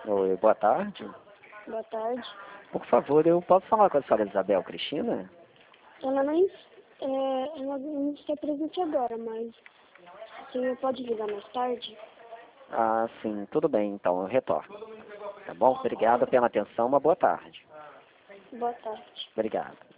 Oi, boa tarde. Boa tarde. Por favor, eu posso falar com a senhora Isabel Cristina? Ela não está presente agora, mas você pode ligar mais tarde? Ah, sim, tudo bem, então eu retorno. Tá bom? Obrigado pela atenção, uma boa tarde. Boa tarde. Obrigado.